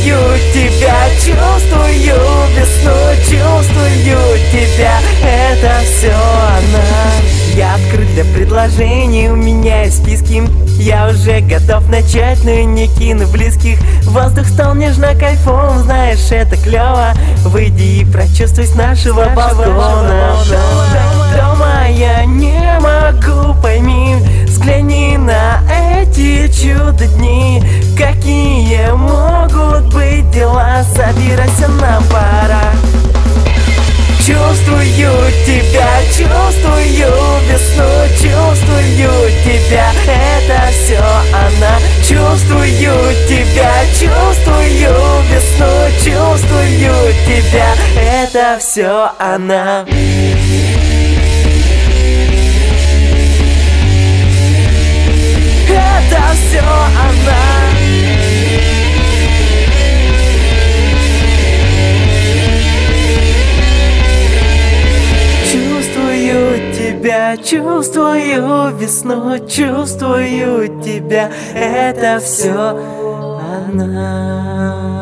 тебя, чувствую весну, чувствую тебя. Это все она. Я открыт для предложений, у меня есть списки. Я уже готов начать, но и не кину близких. Воздух стал нежно кайфом, знаешь, это клево. Выйди и прочувствуй с нашего балкона. Дома я не могу, пойми. Взгляни на эти чудо-дни. Какие могут быть дела, собирайся, нам пора. Чувствую тебя, чувствую весну, чувствую тебя. Это все она. Чувствую тебя, чувствую весну, чувствую тебя. Это все она. Это все она. Чувствую тебя, чувствую весну, чувствую тебя. Это все она.